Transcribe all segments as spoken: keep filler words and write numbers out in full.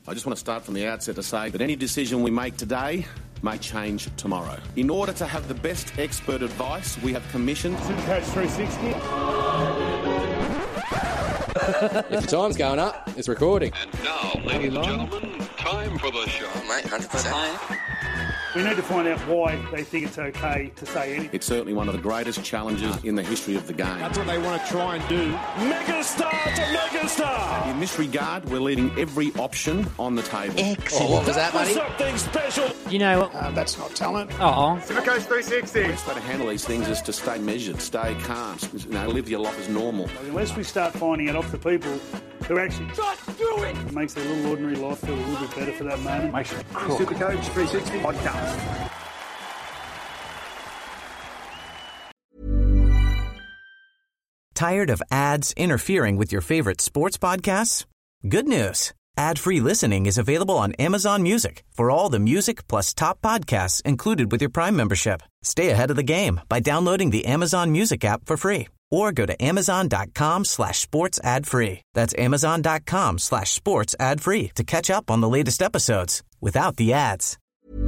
I just want to start from the outset to say that any decision we make today may change tomorrow. In order to have the best expert advice, we have commissioned Supercoach three sixty. If the time's going up, it's recording. And now, ladies and gentlemen, time for the show. Oh, mate, one hundred percent. We need to find out why they think it's okay to say anything. It's certainly one of the greatest challenges in the history of the game. That's what they want to try and do. Megastar to megastar! In this regard, we're leaving every option on the table. Excellent. Oh, what was that, buddy? Something special. You know what? Uh, that's not talent. Oh. Supercoach three sixty. The best way to handle these things is to stay measured, stay calm, you know, live your life as normal. Unless we start finding it off the people who actually just do it, it makes their little ordinary life feel a little bit better for that moment. Makes it cool. Supercoach three sixty podcast. Tired of ads interfering with your favorite sports podcasts? Good news. Ad-free listening is available on Amazon Music for all the music plus top podcasts included with your Prime membership. Stay ahead of the game by downloading the Amazon Music app for free or go to amazon.com slash sports ad free. That's amazon.com slash sports ad free to catch up on the latest episodes without the ads.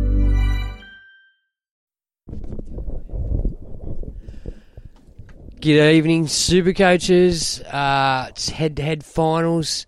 Good evening, Supercoaches. Uh, it's head-to-head finals.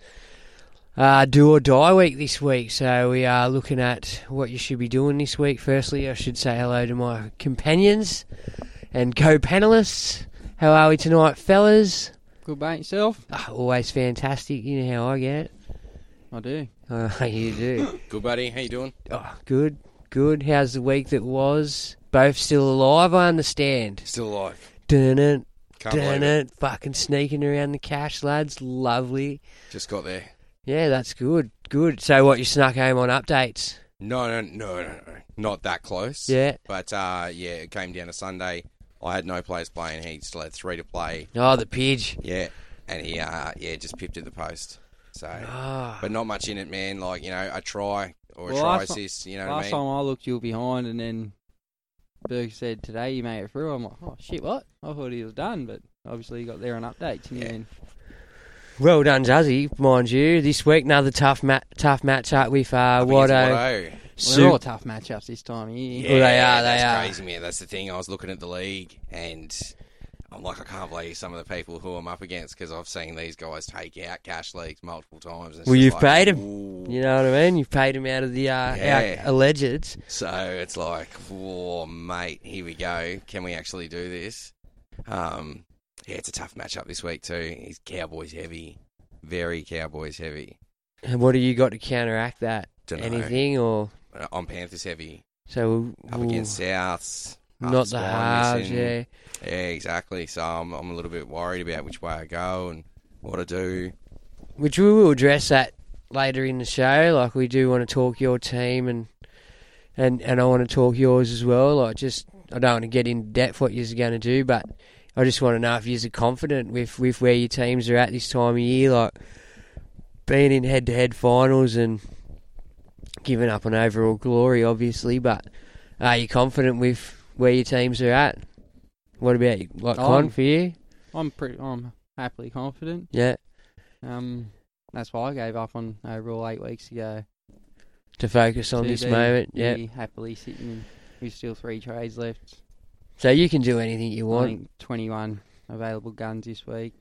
Uh, do or die week this week, so we are looking at what you should be doing this week. Firstly, I should say hello to my companions and co-panelists. How are we tonight, fellas? Good, mate. Yourself? Uh, always fantastic. You know how I get. I do. Uh, you do. Good, buddy. How you doing? Oh, good, good. How's the week that was? Both still alive, I understand. Still alive. Dun it, Can't dun believe it. Fucking sneaking around the cash, lads. Lovely. Just got there. Yeah, that's good. Good. So what, you snuck home on updates? No, no, no, no, no. Not that close. Yeah. But, uh, yeah, it came down to Sunday. I had no players playing. He still had three to play. Oh, the Pidge. Yeah. And he, uh, yeah, just pipped at the post. So, Oh. but not much in it, man. Like, you know, a try or a Well, try last assist, you know Last what I mean? time I looked, you were behind, and then Berg said, today you made it through. I'm like, oh, shit, what? I thought he was done, but obviously he got there on updates. And Yeah. then Well done, Zazzy, mind you. This week, another tough ma- tough match-up with uh, Up against Watto. Watto. well, they're all tough matchups this time of year. Yeah, Well, they are, they that's are. crazy, man. That's the thing. I was looking at the league, and I'm like, I can't believe some of the people who I'm up against, because I've seen these guys take out cash leagues multiple times. And it's Well, just you've like, paid him. ooh. You know what I mean? You've paid him out of the uh, Yeah. our allegeds. So it's like, whoa, mate, here we go. Can we actually do this? Um, yeah, it's a tough matchup this week too. He's Cowboys heavy, very Cowboys heavy. And what do you got to counteract that? Dunno. Anything or Uh, I'm Panthers heavy. so Up ooh, against Souths. half not the spine halves, missing. yeah. Yeah, exactly. So I'm, I'm a little bit worried about which way I go and what I do. Which we will address that later in the show. Like, we do want to talk your team, and and and I want to talk yours as well. Like, just I don't want to get in depth what you're going to do, but I just want to know if you're confident with with where your teams are at this time of year. Like, being in head-to-head finals and giving up on overall glory, obviously, but are you confident with where your teams are at? What about you? Like, Con, Um, for you? I'm pretty, I'm happily confident. Yeah, Um, that's why I gave up on overall eight weeks ago. to focus on To this be- moment, yeah. be happily sitting with still three trades left. So you can do anything you I want. think twenty-one available guns this week.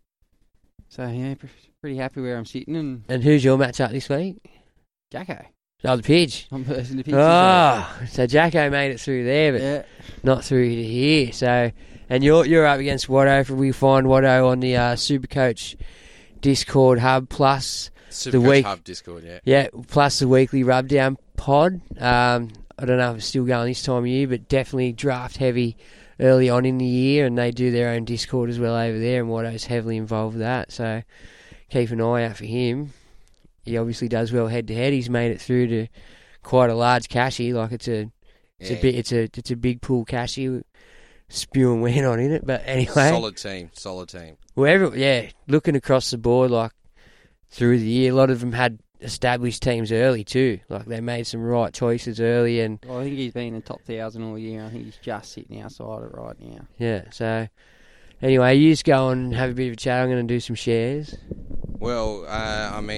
So yeah, pr- pretty happy where I'm sitting. And And who's your matchup this week? Jacko, Oh, the Pidge. I'm versing the pitches. Oh, so Jacko made it through there, but yeah. not through to here. So, and you're you're up against Watto. If we find Watto on the uh, Supercoach Discord hub, plus Super the week, Hub Discord, yeah. yeah, plus the weekly rubdown pod. Um, I don't know if it's still going this time of year, but definitely draft heavy early on in the year, and they do their own Discord as well over there, and Watto's heavily involved with that. So keep an eye out for him. He obviously does well head to head. He's made it through to quite a large cashy. Like it's a, it's Yeah. a bit, it's a, it's a big pool cashy. Spewing went on in it, but anyway, Solid team, solid team. wherever, yeah, looking across the board, like through the year, a lot of them had established teams early too. Like they made some right choices early, and Well, I think he's been in the top thousand all year. I think he's just sitting outside it right now. yeah. So anyway, you just go and have a bit of a chat. I'm going to do some shares. Well, uh, I mean,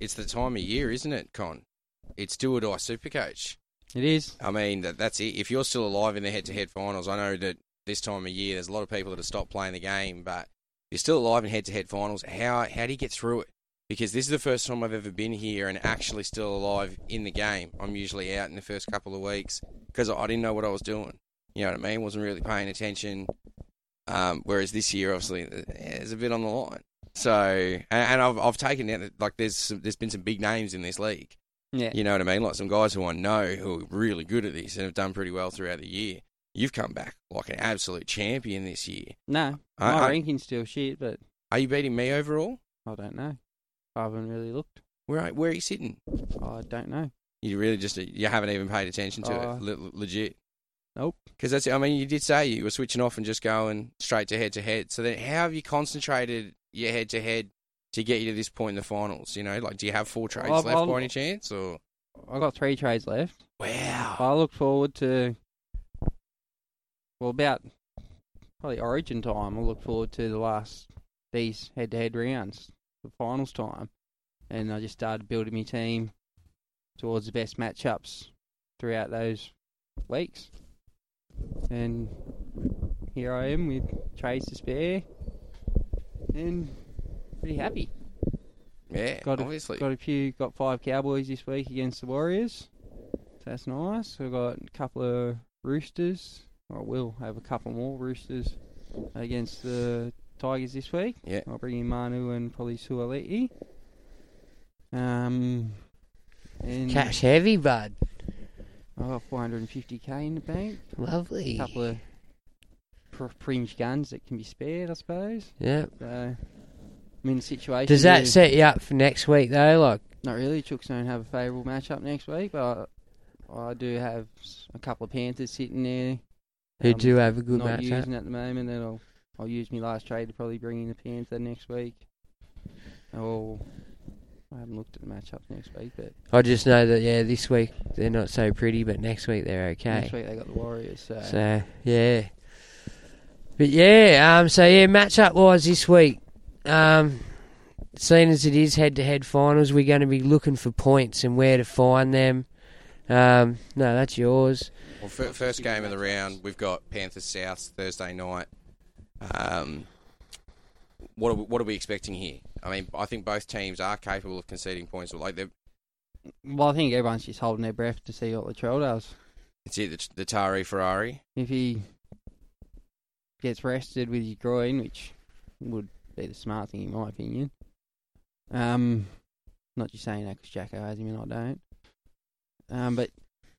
it's the time of year, isn't it, Con? It's do or die Supercoach. It is. I mean, that, that's it. If you're still alive in the head-to-head finals, I know that this time of year there's a lot of people that have stopped playing the game, but you're still alive in head-to-head finals. How how do you get through it? Because this is the first time I've ever been here and actually still alive in the game. I'm usually out in the first couple of weeks because I didn't know what I was doing. You know what I mean? Wasn't really paying attention. Um, whereas this year, obviously, there's a bit on the line. So, and, and I've I've taken it like there's some, there's been some big names in this league. Yeah. You know what I mean? Like some guys who I know who are really good at this and have done pretty well throughout the year. You've come back like an absolute champion this year. No, I, my I, ranking's still shit, but are you beating me overall? I don't know. I haven't really looked. Where are, where are you sitting? I don't know. You really just you haven't even paid attention to Uh, it, Le- legit. Nope. Because that's I mean you did say you were switching off and just going straight to head to head. So then how have you concentrated your head to head to get you to this point in the finals? You know, like do you have four trades I've- left I'll- by any chance or? I got three trades left. Wow. I look forward to, well, about probably Origin time. I look forward to the last these head-to-head rounds, the finals time, and I just started building my team towards the best matchups throughout those weeks. And here I am with trades to spare, and pretty happy. Yeah, Got a, obviously. got a few, got five Cowboys this week against the Warriors. So that's nice. We've got a couple of Roosters. I will have a couple more Roosters against the Tigers this week. Yeah. I'll bring in Manu and probably Suoliti. Um, and Cash heavy, bud. I got four hundred fifty k in the bank. Lovely. A couple of pr- fringe guns that can be spared, I suppose. Yeah. So, I'm in a situation. Does that where- set you up for next week, though? Like, Not really. Chooks don't have a favourable matchup next week, but I, I do have s- a couple of Panthers sitting there. who Um, do have a good not matchup? using at the moment, and I'll I'll use my last trade to probably bring in the Panther next week. Oh, I haven't looked at the matchups next week, but I just know that, yeah, this week they're not so pretty, but next week they're okay. next week they got the Warriors. So, So, yeah. But, yeah, um, so, yeah, matchup-wise this week, um, seeing as it is head-to-head finals, we're going to be looking for points and where to find them. Um, no, that's yours. Well, f- first game of the round, we've got Panthers South Thursday night. Um, what are we, what are we expecting here? I mean, I think both teams are capable of conceding points. Like they're, well, I think everyone's just holding their breath to see what Latrell does. it's either the, the Tari Ferrari. If he gets rested with his groin, which would be the smart thing in my opinion. Um, not just saying that because Jacko has him and I don't. Um, but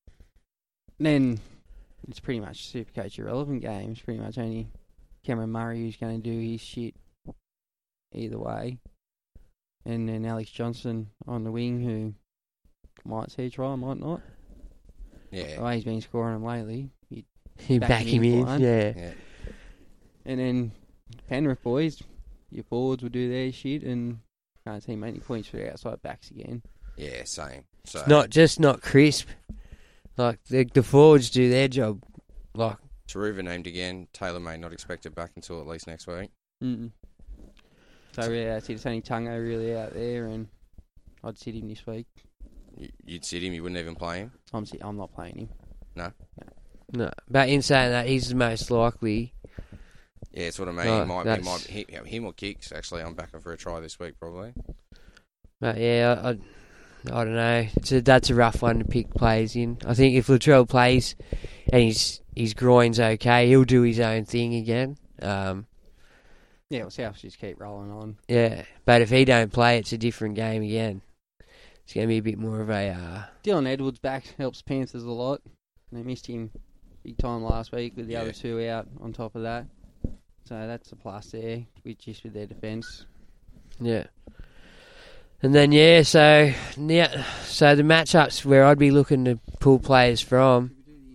then it's pretty much Supercoach irrelevant game. It's pretty much only Cameron Murray who's going to do his shit either way. And then Alex Johnson on the wing who might see a try, might not. Yeah. The way he's been scoring them lately. You'd You back back him him in in, for one. yeah. Yeah. And then Penrith boys, your forwards will do their shit and can't see many points for their outside backs again. Yeah, same. So It's not just not crisp. Like, the, the forwards do their job. Like, Taruva named again. Taylor may not expect it back until at least next week. Mm-mm. So really, that's it. It's only Tungo really out there, and I'd sit him this week. You, you'd sit him. You wouldn't even play him. I'm sit, I'm not playing him. No. no. But in saying that, he's the most likely. Yeah, it's what I mean. Oh, he might, he that's- might, he, yeah, him or Kicks. Actually, I'm backing for a try this week probably. But yeah, I, I, I don't know. It's a, that's a rough one to pick players in. I think if Latrell plays and his his groin's okay, he'll do his own thing again. Um, Yeah, well, South just keep rolling on. yeah, but if he don't play, it's a different game again. It's going to be a bit more of a. Uh, Dylan Edwards back helps Panthers a lot. They missed him big time last week with the Yeah. other two out on top of that. So that's a plus there, with just with their defence. yeah. And then yeah, so yeah, so the matchups where I'd be looking to pull players from.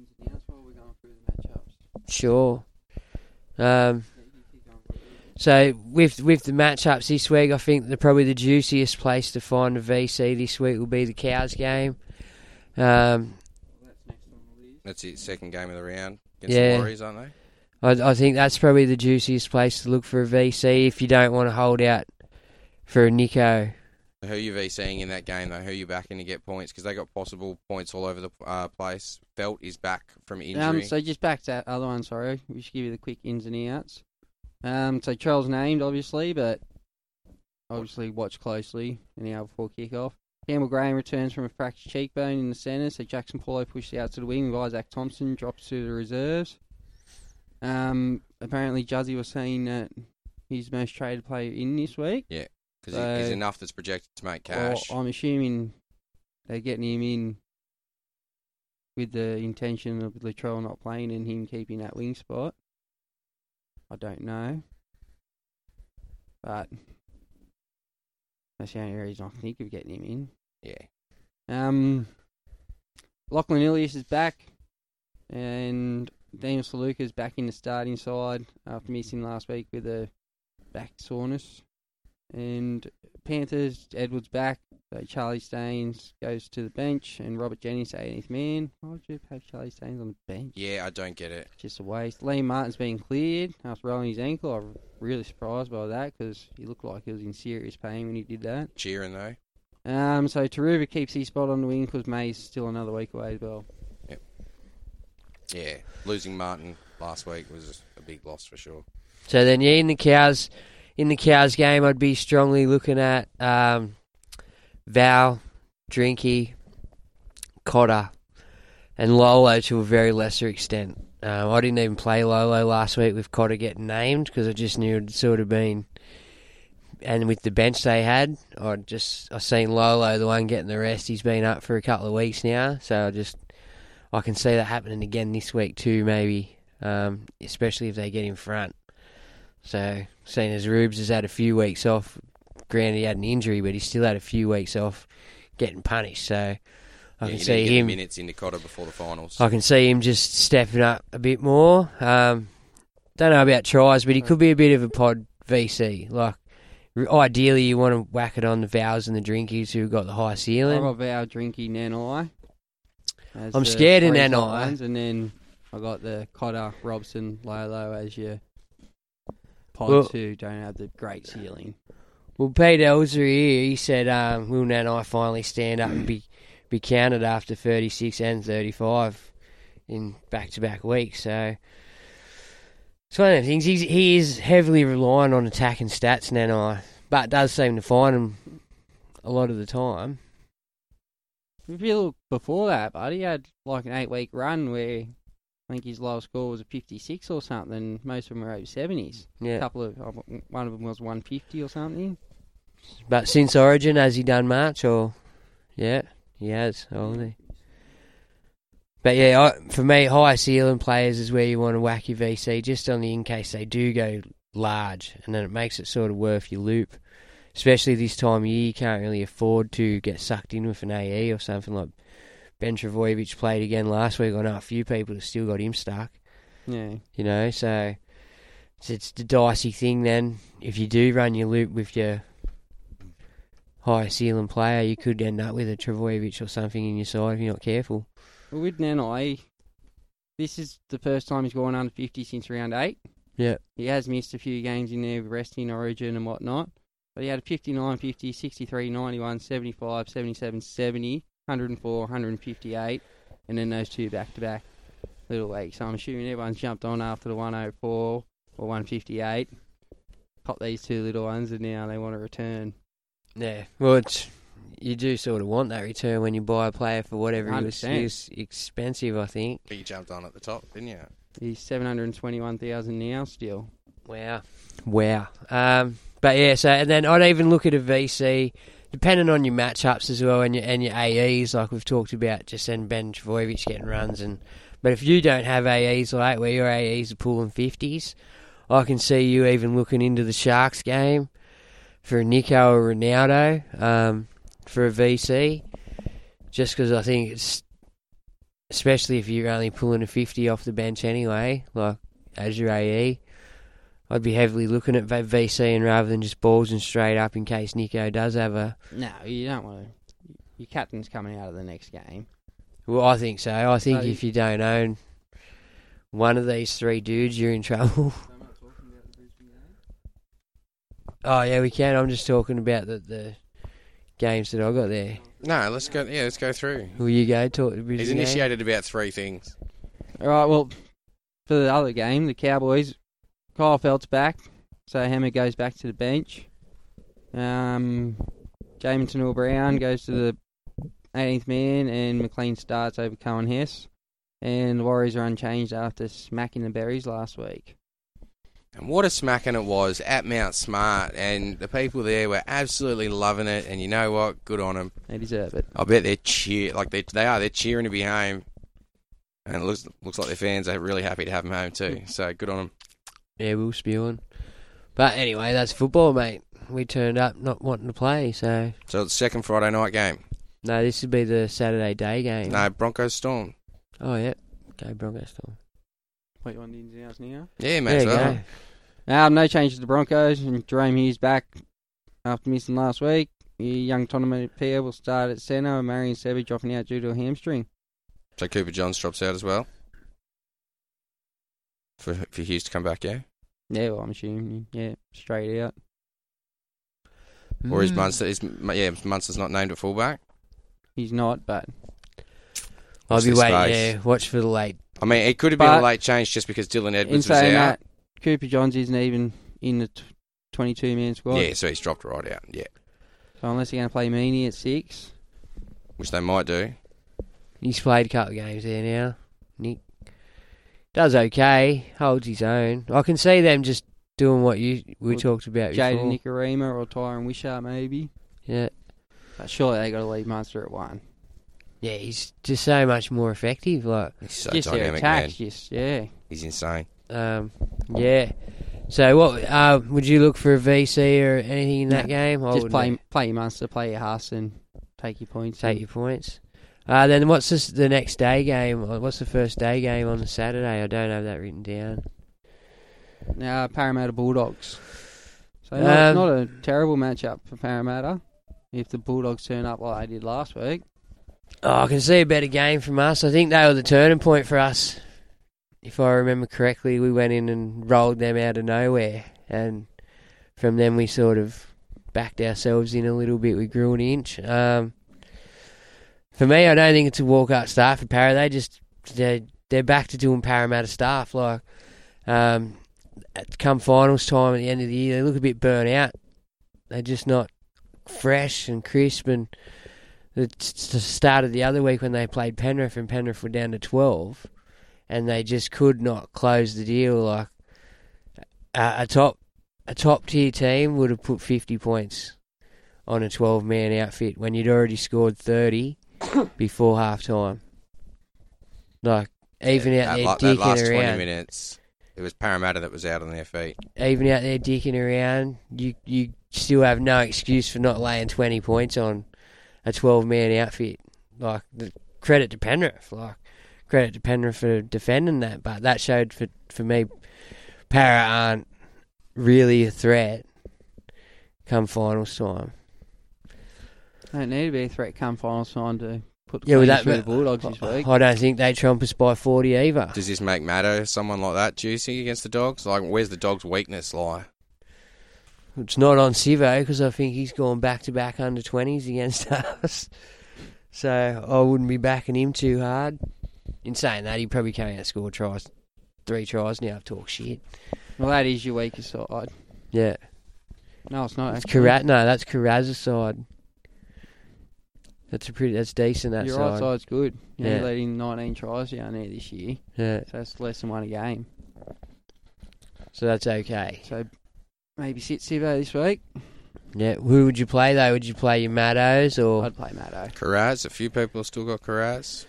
Sure. Um, so with with the matchups this week, I think the probably the juiciest place to find a V C this week will be the Cows game. Um, That's it. Second game of the round against Yeah. the Warriors, aren't they? I, I think that's probably the juiciest place to look for a V C if you don't want to hold out for a Nico Who are you VCing in that game, though? Who are you backing to get points? Because they got possible points all over the uh, place. Felt is back from injury. Um, so just back to that other one, sorry. We should give you the quick ins and outs. Um, so Charles named, obviously, but obviously watch closely in the hour before kick-off. Campbell Graham returns from a fractured cheekbone in the centre, so Jackson Paulo pushed out to the wing with Isaac Thompson, drops to the reserves. Um, apparently Juzzy was saying that he's the most traded player in this week. Yeah, because so, he's enough that's projected to make cash. Well, I'm assuming they're getting him in with the intention of Latrell not playing and him keeping that wing spot. I don't know. But that's the only reason I can think of getting him in. Yeah. Um, Lachlan Ilias is back, and Daniel Saluka's back in the starting side after missing last week with a back soreness. And Panthers, Edwards back, so Charlie Staines goes to the bench, and Robert Jennings, eighteenth man. Why would you have Charlie Staines on the bench? Yeah, I don't get it. Just a waste. Liam Martin's been cleared after rolling his ankle. I'm really surprised by that because he looked like he was in serious pain when he did that. Cheering, though. Um, so Taruva keeps his spot on the wing because May's still another week away as well. Yep. Yeah, losing Martin last week was a big loss for sure. So then, yeah, in the Cows, in the Cows game, I'd be strongly looking at um, Val, Drinky, Cotter, and Lolo to a very lesser extent. Um, I didn't even play Lolo last week with Cotter getting named because I just knew it'd sort of been. And with the bench they had, I just I seen Lolo, the one getting the rest. He's been up for a couple of weeks now, so I just I can see that happening again this week too, maybe, um, especially if they get in front. So, seeing as Rubes has had a few weeks off, granted he had an injury, but he still had a few weeks off getting punished. So, I yeah, can you see need to get him. minutes into Cotter before the finals. I can see him just stepping up a bit more. Um, don't know about tries, but he could be a bit of a pod V C. Like, ideally, you want to whack it on the Vows and the Drinkies who've got the high ceiling. I've got Vow, Drinky, Nanai. I'm scared of Nanai. Ones, and then I got the Cotter, Robson, Lolo as your pods well, who don't have the great ceiling. Well, Pete Elser here, he said, um, will Nanai finally stand up and be, be counted after thirty-six and thirty-five in back-to-back weeks, so... It's one of the things. He's, he is heavily reliant on attacking stats, Nanai, but does seem to find them a lot of the time. If you look before that, but he had like an eight-week run where I think his lowest score was a fifty-six or something. Most of them were over seventies. Yeah. A couple of one of them was one fifty or something. But since Origin, has he done much? Or yeah, he has. Hasn't he? But yeah, I, for me, high ceiling players is where you want to whack your V C, just on the in case they do go large, and then it makes it sort of worth your loop. Especially this time of year, you can't really afford to get sucked in with an A E or something like Ben Travojevic played again last week. I know a few people have still got him stuck. Yeah. You know, so it's, it's the dicey thing then. If you do run your loop with your high ceiling player, you could end up with a Travojevic or something in your side if you're not careful. Well, with Nanai, this is the first time he's gone under fifty since round eight. Yeah. He has missed a few games in there with resting Origin and whatnot. But he had a fifty-nine fifty, sixty-three ninety-one, seventy-five, seventy-seven seventy, one oh four, one fifty-eight, and then those two back-to-back little weeks. So I'm assuming everyone's jumped on after the one oh four or one fifty-eight. Caught these two little ones, and now they want to return. Yeah. Well, it's... You do sort of want that return when you buy a player for whatever it was, it was expensive, I think. But you jumped on at the top, didn't you? He's seven hundred twenty-one thousand now still. Wow. Wow. Um, but yeah, so and then I'd even look at a V C, depending on your matchups as well and your, and your A Es, like we've talked about, just send Ben Travojevic getting runs. And But if you don't have A Es like where your A Es are pulling fifties, I can see you even looking into the Sharks game for Nico or Ronaldo. Um... for a V C, just because I think it's, especially if you're only pulling a fifty off the bench anyway, like as your A E, I'd be heavily looking at VCing rather than just balls and straight up in case Nico does have a... No, you don't want to... Your captain's coming out of the next game. Well, I think so. I think so if you don't own one of these three dudes, you're in trouble. Oh, yeah, we can. I'm just talking about the... the games that I got there. No, let's go. Yeah, let's go through. Will you go talk the Brisbane He's initiated game? About three things. All right, well, for the other game, the Cowboys, Kyle Felt's back, so Hammer goes back to the bench. Um, Jamison Hill-Brown goes to the eighteenth man, and McLean starts over Cohen Hess. And the Warriors are unchanged after smacking the Berries last week. And what a smacking it was at Mount Smart, and the people there were absolutely loving it. And you know what? Good on them. They deserve it. I bet they're cheer like they they are. They're cheering to be home, and it looks looks like their fans are really happy to have them home too. So good on them. Yeah, we'll spewing. But anyway, that's football, mate. We turned up not wanting to play, so. So it's the second Friday night game. No, this would be the Saturday day game. No, Broncos Storm. Oh yeah, go Broncos Storm. What, you want the ins and outs now? Yeah, mate. Yeah, Um, no changes to the Broncos, and Jerome Hughes back after missing last week. The young tournament Pierre will start at centre, and Marion Sevi dropping out due to a hamstring. So Cooper Johns drops out as well? For for Hughes to come back, yeah? Yeah, well, I'm assuming, yeah, straight out. Mm. Or is Munster, is, yeah, Munster's not named at fullback? He's not, but... I'll Watch be this waiting, space. yeah, watch for the late. I mean, it could have been a late change just because Dylan In Edwards was saying out. that, Cooper Johns isn't even in the twenty-two man squad. Yeah, so he's dropped right out, yeah. So unless they're going to play Meany at six... Which they might do. He's played a couple of games there now, Nick. Does okay, holds his own. I can see them just doing what you we Well, talked about Jaden before. Nikorima or Tyron Wishart, maybe. Yeah. But surely they got to leave Munster at one. Yeah, he's just so much more effective. Like He's so just their dynamic, attacks, man. just, yeah. He's insane. Um, yeah. So, what uh, would you look for a V C or anything in that No, game? I Just wouldn't play know. play your Munster, play your Huss, and take your points. Take your points. Uh, then what's this, the next day game? Or what's the first day game on the Saturday? I don't have that written down. Now, Parramatta Bulldogs. So not, Um, not a terrible matchup for Parramatta if the Bulldogs turn up like they did last week. Oh, I can see a better game from us. I think they were the turning point for us. If I remember correctly, we went in and rolled them out of nowhere. And from then we sort of backed ourselves in a little bit. We grew an inch. Um, for me, I don't think it's a walk-up start for Para. They just, they're, they're back to doing Parramatta stuff. Like, um, at come finals time at the end of the year, they look a bit burnt out. They're just not fresh and crisp. And it's the start of the other week when they played Penrith, and Penrith were down to twelve. And they just could not close the deal. Like a, a top, a top tier team would have put fifty points on a twelve man outfit when you'd already scored thirty before half time. Like even Yeah, out there that, that dicking last twenty around, minutes, it was Parramatta that was out on their feet. even out there dicking around, you you still have no excuse for not laying twenty points on a twelve man outfit. Like the credit to Penrith, like. Credit to Penrith for defending that, but that showed for for me, Para aren't really a threat come finals time. They don't need to be a threat come finals time to put the Yeah, with yeah, that, through the Bulldogs this week. I don't think they trump us by forty either. Does this make Maddo someone like that juicy against the Dogs? Like, where's the Dogs' weakness lie? It's not on Sivo because I think he's gone back to back under twenties against us, so I wouldn't be backing him too hard. In saying that, he probably came out and scored tries, three tries now. I've talked shit. Well, that is your weakest side. Yeah. No, it's not. It's actually. Karat. No, that's Carraz's side. That's a pretty. That's decent. That Your side. right side's good. You Yeah. yeah. let in nineteen tries down there this year, Yeah. so that's less than one a game. So that's okay. So maybe sit Sivo this week. Yeah. Who would you play though? Would you play your Maddos or? I'd play Maddo. Carraz, a few people have still got Carraz.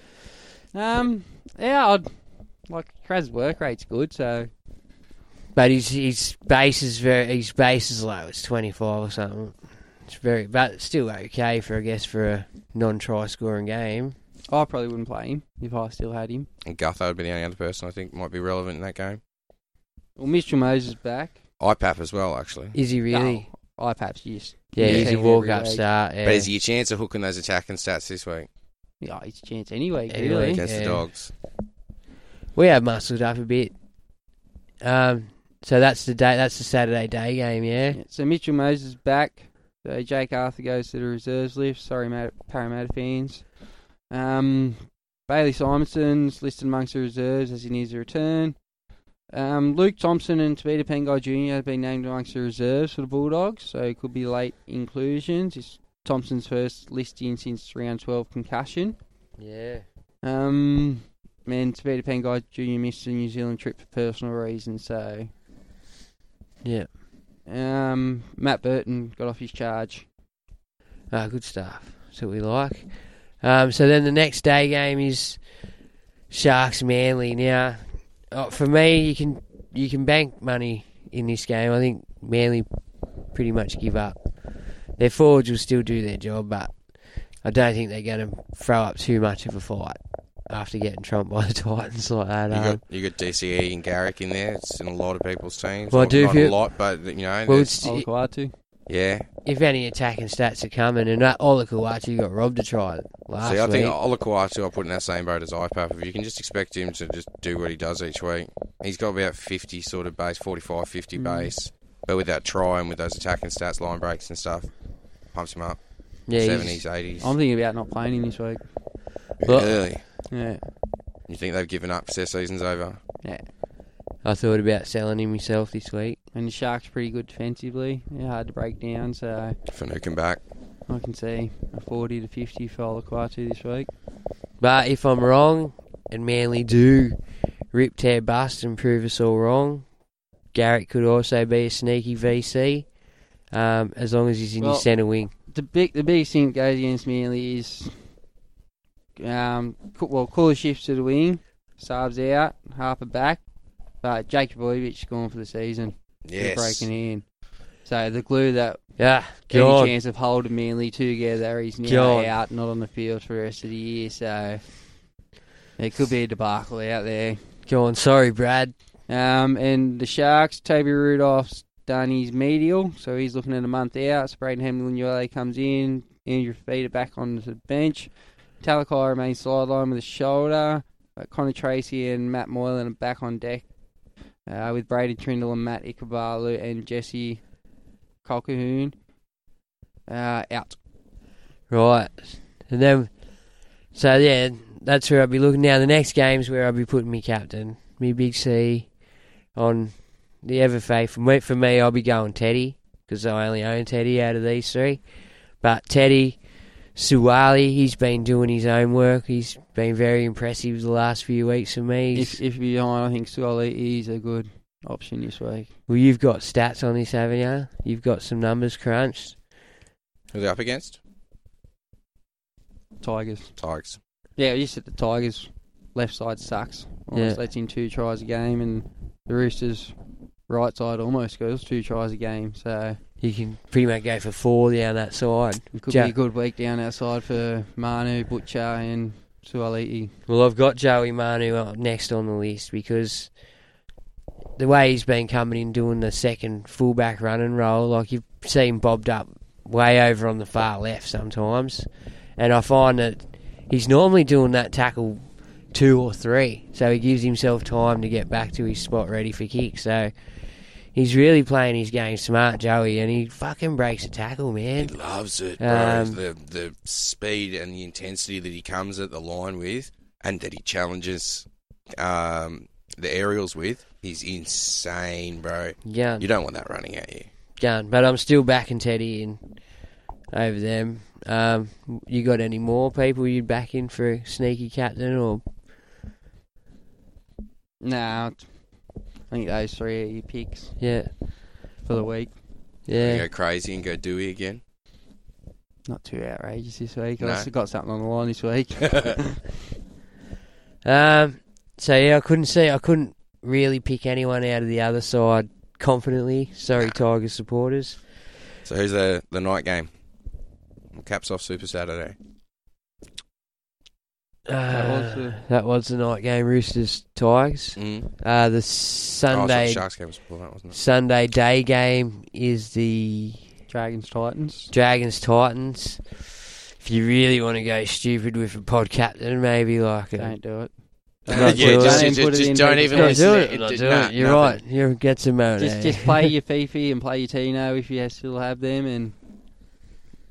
Um, yeah, I'd like Kraz's work rate's good, so But his his base is very his base is low. It's twenty five or something. It's very, but it's still okay for I guess for a non try scoring game. I probably wouldn't play him if I still had him. And Gutho would be the only other person I think might be relevant in that game. Well, Mitchell Moses back. I P A P as well, actually. Is he really? Oh, iPap's just yeah, yeah, he's a every walk up week. start. Yeah. But is he a chance of hooking those attacking stats this week Yeah, it's a chance anyway, Any really. week. against Yeah. the Dogs? We have muscled up a bit. Um, so that's the day. That's the Saturday day game. Yeah. Yeah, so Mitchell Moses back. So Jake Arthur goes to the reserves list. Sorry, Mad- Parramatta fans. Um, Bailey Simonson's listed amongst the reserves as he needs a return. Um, Luke Thompson and Tavita Pengai Junior have been named amongst the reserves for the Bulldogs, so it could be late inclusions. It's Thompson's first listing since round twelve concussion. Yeah. Um, and Tavita Pengai Junior missed the New Zealand trip for personal reasons, so... Yeah. Um, Matt Burton got off his charge. Ah, good stuff. That's what we like. Um, so then the next day game is Sharks Manly. Now, oh, for me, you can you can bank money in this game. I think Manly pretty much give up. Their forwards will still do their job, but I don't think they're going to throw up too much of a fight after getting trumped by the Titans like that. You Um, got you got D C E and Garrick in there. It's in a lot of people's teams. Well, I not, do not feel- a lot, but you know, well, there's- it's, Olakau'atu. yeah. if any attacking stats are coming, and that Olakau'atu got robbed to try it last See, I think week. Olakau'atu I put in that same boat as I P A P. If you can just expect him to just do what he does each week, he's got about fifty sort of base, forty-five, fifty Mm. base, but with that try and with those attacking stats, line breaks and stuff, pumps him up. Yeah, he's- seventies, eighties. I'm thinking about not playing him this week. Well- Really? Yeah. You think they've given up? Their season's over. Yeah. I thought about selling him myself this week. And the Sharks pretty good defensively. They're hard to break down, so Finucane back. I can see a forty to fifty for Olakau'atu this week. But if I'm wrong, and Manly do rip, tear, bust and prove us all wrong, Garrett could also be a sneaky V C, um, as long as he's in Well, his centre wing. The big, the biggest thing that goes against Manly is, um, Coo- well, Cooler shifts to the wing, subs out, Harper back, but Jacob Voinovich gone for the season. Yes. Breaking in. So the glue that Yeah, any God. chance of holding Manly together, he's now God. out, not on the field for the rest of the year. So it could be a debacle out there. Go on, sorry, Brad. Um, and the Sharks, Toby Rudolph's done his medial, so he's looking at a month out. So Braden Hamlin-Uele comes in, Andrew Fafita back on the bench. Talakai remains sidelined with a shoulder. But Connor Tracy and Matt Moylan are back on deck, uh, with Brady Trindle and Matt Ikubalu and Jesse Colquhoun uh, out. Right. And then, so yeah, that's where I'll be looking. Now, the next game's where I'll be putting me captain, me Big C, on the ever faithful. For me, I'll be going Teddy, because I only own Teddy out of these three. But Teddy, Suwali, he's been doing his own work. He's been very impressive the last few weeks for me. He's- If if you're behind, I think Suoli is a good option this week. well, you've got stats on this, haven't you? You've got some numbers crunched. Who are they up against? Tigers. Tigers. Yeah, you said the Tigers' left side sucks. Almost Yeah. lets in two tries a game, and the Roosters' right side almost scores two tries a game. So You can pretty much go for four down that side. it could Ja- be a good week down that side for Manu, Butcher, and Suoliti. Well, I've got Joey Manu up next on the list because the way he's been coming in doing the second fullback running role, like you've seen bobbed up way over on the far left sometimes, and I find that he's normally doing that tackle two or three, so he gives himself time to get back to his spot ready for kick. So he's really playing his game smart, Joey, and he fucking breaks a tackle, man. He loves it, bro. Um, the the speed and the intensity that he comes at the line with, and that he challenges um, the aerials with, is insane, bro. Yeah, You don't want that running at you. gun, but I'm still backing Teddy in over them. Um, you got any more people you'd back in for a sneaky captain or? Nah, I think those three are your picks Yeah, for the week. yeah. Go crazy and go Dewey again. Not too outrageous this week. No. I've got something on the line this week. Um. So yeah, I couldn't see. I couldn't really pick anyone out of the other side confidently. Sorry, Tigers supporters. So who's the the night game? Caps off Super Saturday. Uh, That was the- that was the night game. Roosters Tigers. Mm. Uh, the Oh, Sunday so the Sharks game was before that, wasn't it? Sunday day game is the Dragons, Titans. Dragons Titans. If you really want to go stupid with a pod captain, maybe like a, Don't do it. Not Don't Yeah, put just- it in, just- put it just in, don't people even say- not listen. do it- it. Not it- do nah, it. You're nothing. right. You get some moan. Just, eh? just play your Fifi and play your Tino if you still have them, and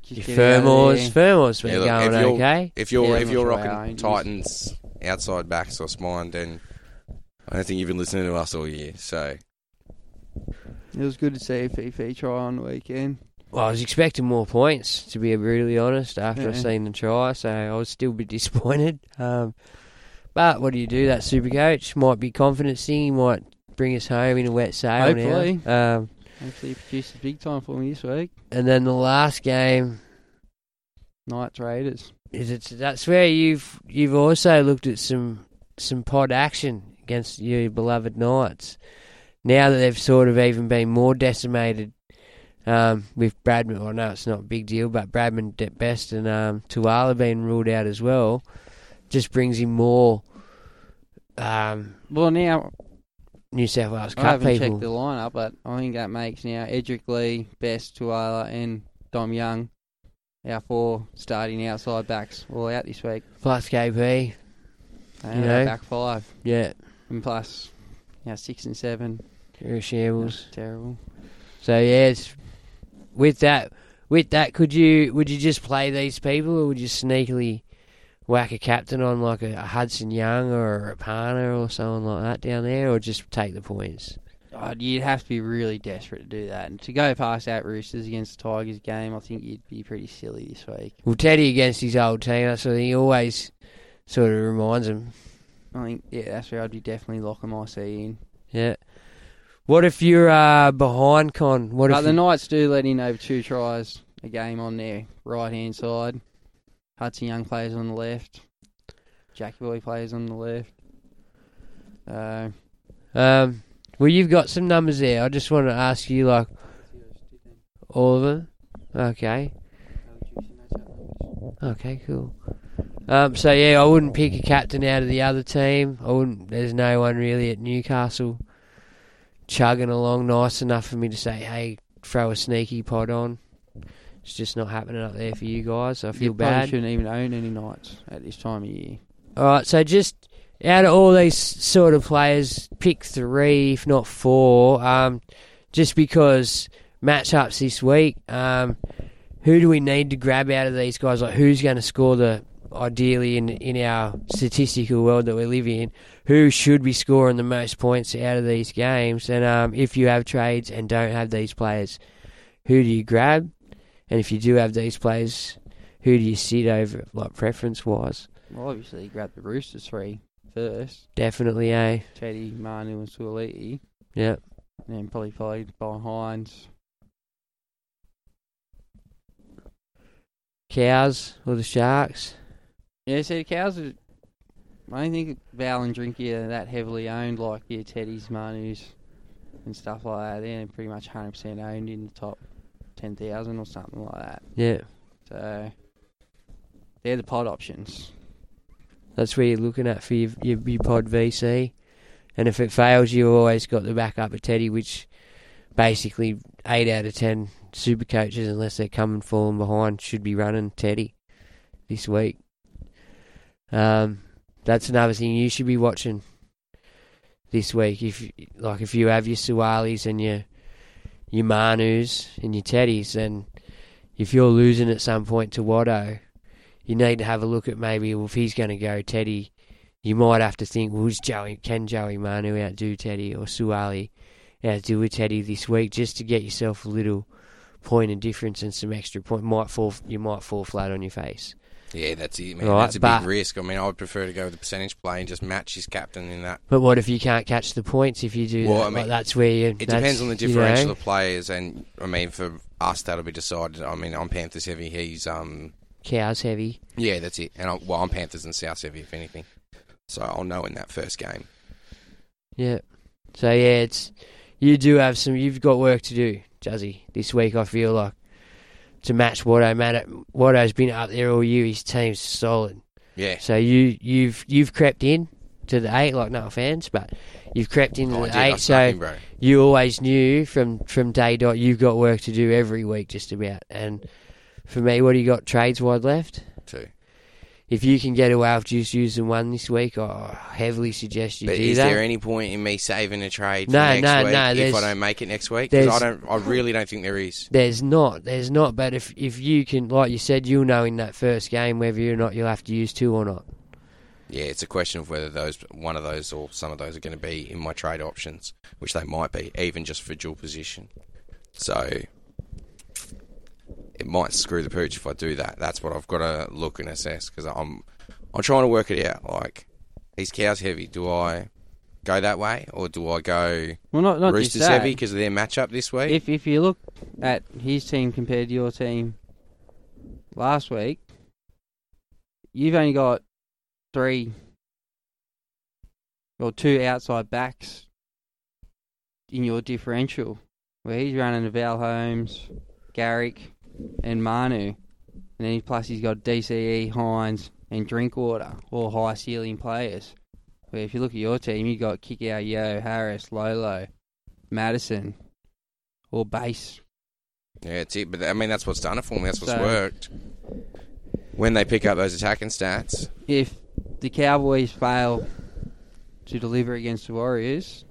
Just Your get it out of Fermors, there. Fermors been Yeah, look, going if you're, okay. If you're Yeah, if I'm you're not sure how rocking it is. Titans outside backs or spine, then I don't think you've been listening to us all year. So It was good to see a Fifi try on the weekend. Well, I was expecting more points, to be really honest, after I've Yeah. seen the try, so I was still a bit disappointed. Um, but what do you do? That Supercoach might be confidence thing. He might bring us home in a wet sail Hopefully. now. Um, Hopefully he produces big time for me this week. and then the last game Knights Raiders. is it. That's where you've you've also looked at some some pod action against your beloved Knights. Now that they've sort of even been more decimated. Um, with Bradman, well, no, it's not a big deal, but Bradman at best and um, Tuala being ruled out as well, just brings him more um, Well, now New South Wales I Cup haven't people. checked the lineup, but I think that makes now Edric Lee, Best, Tuala, and Dom Young our four starting outside backs all out this week. Plus K P, And You our know. back five, yeah, and plus, yeah, six and seven. you're a shambles. Terrible. So yeah, it's, with that, with that, could you would you just play these people, or would you sneakily whack a captain on like a, a Hudson Young or a Rapana or someone like that down there, or just take the points? Oh, you'd have to be really desperate to do that. And to go past that Roosters against the Tigers game, I think you'd be pretty silly this week. Well, Teddy against his old team, that's what he always sort of reminds him. I think, yeah, that's where I'd be definitely locking my C in. Yeah. What if you're uh, behind, Con? What But if the you, Knights do let in over two tries a game on their right-hand side. Hudson Young plays on the left. Jackie Boy plays on the left. Uh, um, well, you've got some numbers there. I just want to ask you, like, all of them. Okay. Okay, cool. Um, so yeah, I wouldn't pick a captain out of the other team. I wouldn't. There's no one really at Newcastle chugging along nice enough for me to say, hey, throw a sneaky pod on. It's just not happening up there for you guys. I feel you probably bad. shouldn't even own any Knights at this time of year. All right, so just out of all these sort of players, pick three, if not four. Um, just because matchups this week. Um, who do we need to grab out of these guys? Like, who's going to score the ideally in in our statistical world that we live in? Who should be scoring the most points out of these games? And um, if you have trades and don't have these players, who do you grab? And if you do have these players, who do you sit over, like preference wise? Well, obviously, grab the Roosters three first. Definitely, eh? Teddy, Manu, and Suoliti. Yeah. And then probably played behind. Cows or the Sharks? Yeah, see, the Cows are... I don't think Val and Drinky are that heavily owned like your Teddy's, Manus, and stuff like that. They're pretty much one hundred percent owned in the top ten thousand or something like that. Yeah. So, they're the pod options. That's where you're looking at for your, your, your pod V C. And if it fails, you've always got the backup of Teddy, which basically eight out of ten super coaches, unless they're coming falling behind, should be running Teddy this week. Um, that's another thing you should be watching this week. If like if you have your Suwalis and your your Manus and your Teddies, then if you're losing at some point to Watto, you need to have a look at maybe, well, if he's going to go Teddy, you might have to think, well, who's Joey, can Joey Manu outdo Teddy or Suwali outdo Teddy this week, just to get yourself a little point of difference and some extra point. Might fall, you might fall flat on your face. Yeah, that's it, man. Right, That's a but- big risk. I mean, I would prefer to go with the percentage play and just match his captain in that. But what if you can't catch the points if you do Well, that? I mean, Like, that's where you... It that's, depends on the you differential know, of players, and I mean, for us, that'll be decided. I mean, I'm Panthers heavy. He's um, Cows heavy. yeah, that's it. And I, well, I'm Panthers and South heavy, if anything. So I'll know in that first game. Yeah. So, yeah, it's... You do have some... You've got work to do, Juzzy, this week, I feel like, to match Watto. Man, Watto's been up there all year. His team's solid. Yeah. So you, you've you've crept in to the eight, like, no offence, but you've crept into Oh, I the did. I eight. snuck So in, bro. you always knew from, from day dot you've got work to do every week, just about. And for me, what do you got trades wide left? Two. if you can get away with just using one this week, I heavily suggest you but do is that. there any point in me saving a trade for No, next no, week no, if there's- I don't make it next week? Because I there's- don't. I really don't think there is. There's not, there's not. But if if you can, like you said, you'll know in that first game whether or not you'll have to use two or not. Yeah, it's a question of whether those one of those or some of those are going to be in my trade options, which they might be, even just for dual position. So it might screw the pooch if I do that. That's what I've got to look and assess because I'm I'm trying to work it out. Like, these cows heavy. Do I go that way or do I go Well, not not Roosters just that. heavy because of their matchup this week? If if you look at his team compared to your team last week, you've only got three or two outside backs in your differential, where he's running Val Holmes, Garrick, and Manu, and then plus he's got D C E, Hines, and Drinkwater, all high ceiling players. Where if you look at your team, you got Kikau, Yo, Harris, Lolo, Madison, all base. Yeah, it's it. But I mean, that's what's done it for me. That's what's So- worked. When they pick up those attacking stats, If the Cowboys fail to deliver against the Warriors,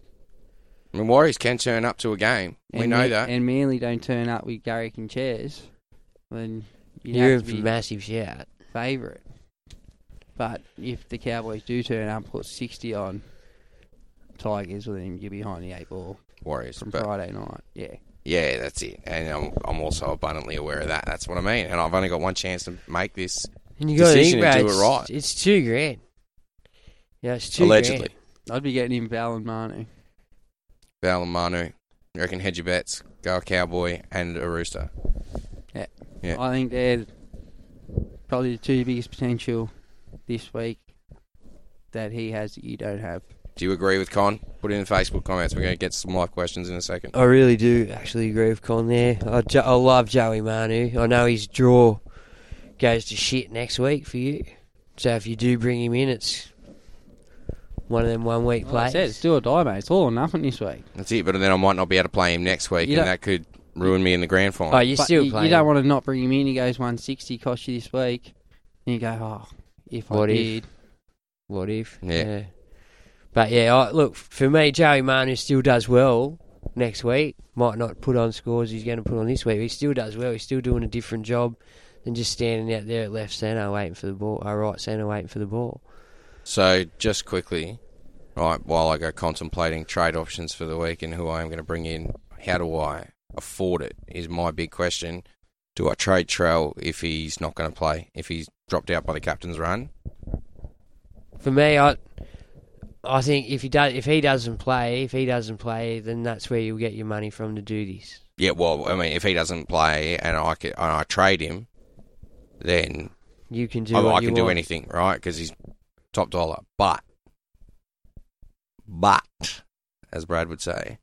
I mean, Warriors can turn up to a game. We and know Ma- that. and Manly don't turn up with Garrick and Chairs, then you'd You're in have for to be massive shout. favourite. But if the Cowboys do turn up and put sixty on Tigers, well, then you're behind the eight ball Warriors. from But Friday night. Yeah. yeah, that's it. And I'm, I'm also abundantly aware of that. That's what I mean. And I've only got one chance to make this And you got to decision think, and bro, do it it's, right. it's two grand. Yeah, it's two Allegedly. grand. I'd be getting him Val and Manu. Val and Manu. You reckon hedge your bets, go a Cowboy and a Rooster. Yeah. Yeah. I think they're probably the two biggest potential this week that he has that you don't have. Do you agree with Con? Put it in the Facebook comments. We're going to get some live questions in a second. I really do actually agree with Con there. I, jo- I love Joey Manu. I know his draw goes to shit next week for you. So if you do bring him in, it's one of them one week Like I plays. said, it's do or die, mate. It's all or nothing this week. That's it, but then I might not be able to play him next week, You and don't- that could ruin me in the grand final. Oh, you're But still you, playing. you don't want to not bring him in. He goes one sixty, cost you this week. And you go, oh, if What I if? did. What if? Yeah. But yeah, I, look, for me, Joey Manu still does well next week. Might not put on scores he's going to put on this week. But he still does well. He's still doing a different job than just standing out there at left centre waiting for the ball, or right centre waiting for the ball. So, just quickly, right, while I go contemplating trade options for the week and who I am going to bring in, how do I afford it is my big question. Do I trade Trell if he's not going to play, if he's dropped out by the captain's run? For me, I I think if he does, if he doesn't play, if he doesn't play, then that's where you'll get your money from to do this. Yeah, well, I mean, if he doesn't play and I, can, and I trade him, then You can do I, what I you can do want. anything, right? Because he's top dollar. But, but, as Brad would say,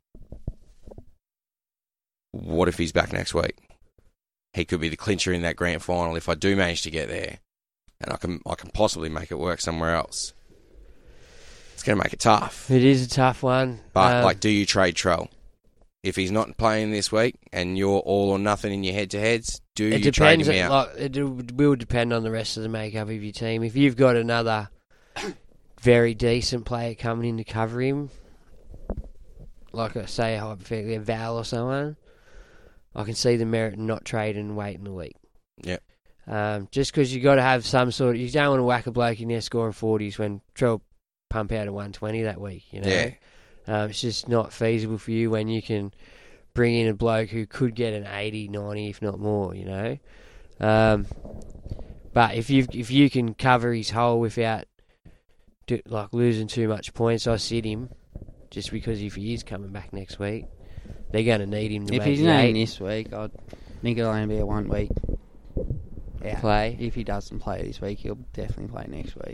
what if he's back next week? He could be the clincher in that grand final if I do manage to get there, and I can I can possibly make it work somewhere else. It's going to make it tough. It is a tough one. But, Um, like, do you trade Trell? If he's not playing this week and you're all or nothing in your head-to-heads, do it you trade depends. him out? Like, it will depend on the rest of the makeup of your team. If you've got another very decent player coming in to cover him, like I say, hypothetically a Val or someone, I can see the merit in not trading and waiting a week. Yep. Um, just because you got to have some sort of, you don't want to whack a bloke in there scoring forties when Trell pump out a one twenty that week. You know, Yeah. um, it's just not feasible for you when you can bring in a bloke who could get an eighty, ninety, if not more. You know, um, but if you if you can cover his hole without do, like losing too much points, I sit him just because if he is coming back next week, they're going to need him to If make he's the not eight. in this week, I think it'll only be a one week out. Play. If he doesn't play this week, he'll definitely play next week.